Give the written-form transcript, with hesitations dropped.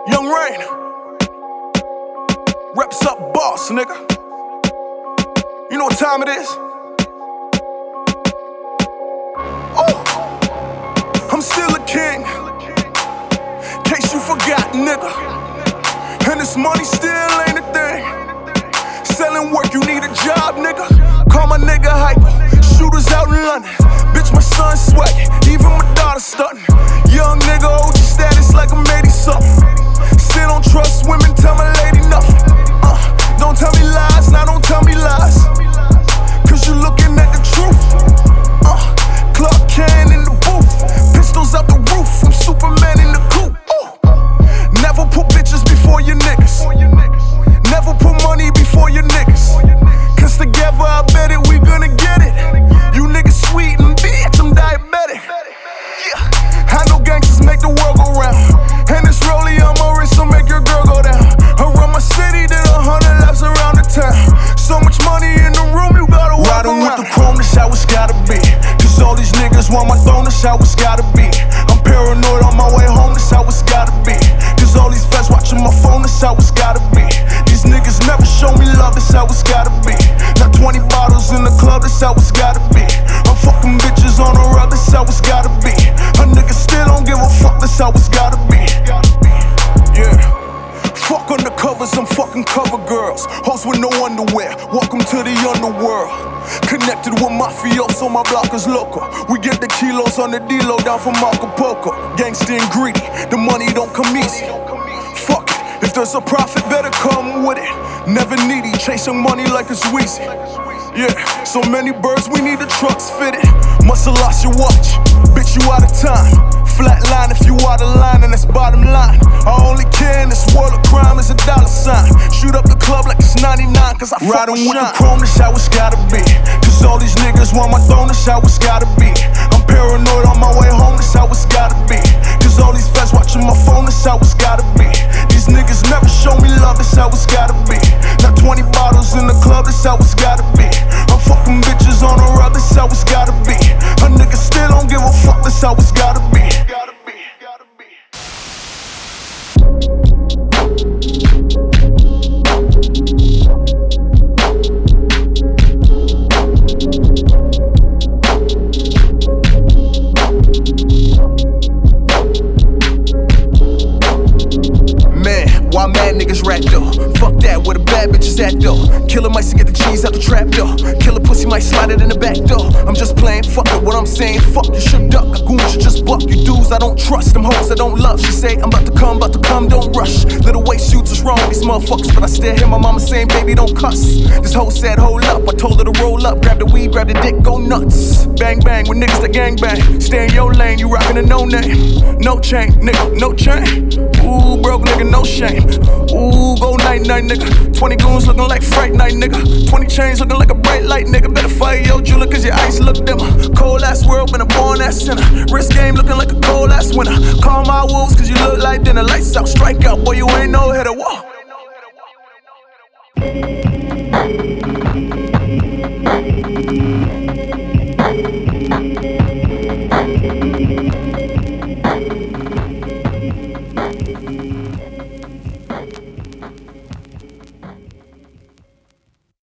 Young Rain, reps up boss, nigga. You know what time it is? Oh, I'm still a king, in case you forgot, nigga. And this money still ain't a thing. Selling work, you need a job, nigga. Call my nigga Hyper, shooters out in London. Bitch, my son sweating, even my daughter stunting. Young nigga, OG status like I'm 80-something. Still don't trust women, tell my lady nothing. Don't tell me lies, now don't tell me lies, cause you looking at the truth. Clark Kent in the booth, pistols out the roof, I'm Superman in the coop. Never put bitches before your niggas, never put money before your niggas, cause together I bet it we gonna get it. You niggas sweet and bitch, I'm diabetic. I know gangsters make the world go round, and this rollie on my wrist will make your girl go down. I run my city, did 100 laps around the town. So much money in the room, you gotta walk around. Riding with the chrome, that's how it's gotta be, cause all these niggas want my throne, that's how it's gotta be. I'm paranoid on my way home, that's how it's gotta be, cause all these feds watching my phone, that's how it's gotta be. These niggas never show me love, that's how it's gotta be. Not 20 bottles in the club, that's how it's gotta be. I'm fucking bitches on the rug, that's how it's gotta be. A nigga still don't give a fuck, that's how it's gotta be. Yeah. Fuck undercovers, I'm fucking cover girls. Hoes with no underwear, welcome to the underworld. Connected with mafioso, my block is local. We get the kilos on the D-Lo down from Acapulco. Gangsta and greedy, the money don't come easy. Fuck it, if there's a profit, better come with it. Never needy, chasing money like it's Weezy. Yeah, so many birds, we need the trucks fitted. Muscle lost your watch, bitch, you out of time. Flatline if you out of line, and that's bottom line. I only care in this world of crime is a dollar sign. Shoot up the club like it's 99, cause I riding with the chrome, that's how it's gotta be, cause all these niggas want my throne, that's how it's gotta be. I'm paranoid on my way home, that's how it's gotta be, cause all these feds watching my phone, that's how it's gotta be. These niggas never show me love, that's how it's gotta be. Not 20 bottles in the club, that's how it's gotta be. I'm fucking bitches on the rug, that's how it's gotta be. A nigga still don't give a fuck, that's how it's gotta be. Why mad niggas rap though? Fuck that, where the bad bitches at though? Killer might get the cheese out the trap though. Killer pussy might slide it in the back door. I'm just playing, fuck it, what I'm saying. Fuck, you should duck, a goon should just buck. You dudes I don't trust, them hoes I don't love. She say, I'm about to come, don't rush. Little waist shoots is wrong with these motherfuckers, but I still hear my mama saying, baby, don't cuss. This hoe said, hold up, I told her to roll up. Grab the weed, grab the dick, go nuts. Bang bang, with niggas that gang bang. Stay in your lane, you rockin' a no name. No chain, nigga, no chain. Ooh, broke nigga, no shame. Ooh, go night-night, nigga. 20 goons looking like Fright Night, nigga. 20 chains looking like a bright light, nigga. Better fire your jeweler, cause your ice look dimmer. Cold-ass world, been a born-ass sinner. Wrist game looking like a cold-ass winner. Call my wolves, cause you look like dinner. Lights out, strike out, boy, you ain't no hitter. Whoa.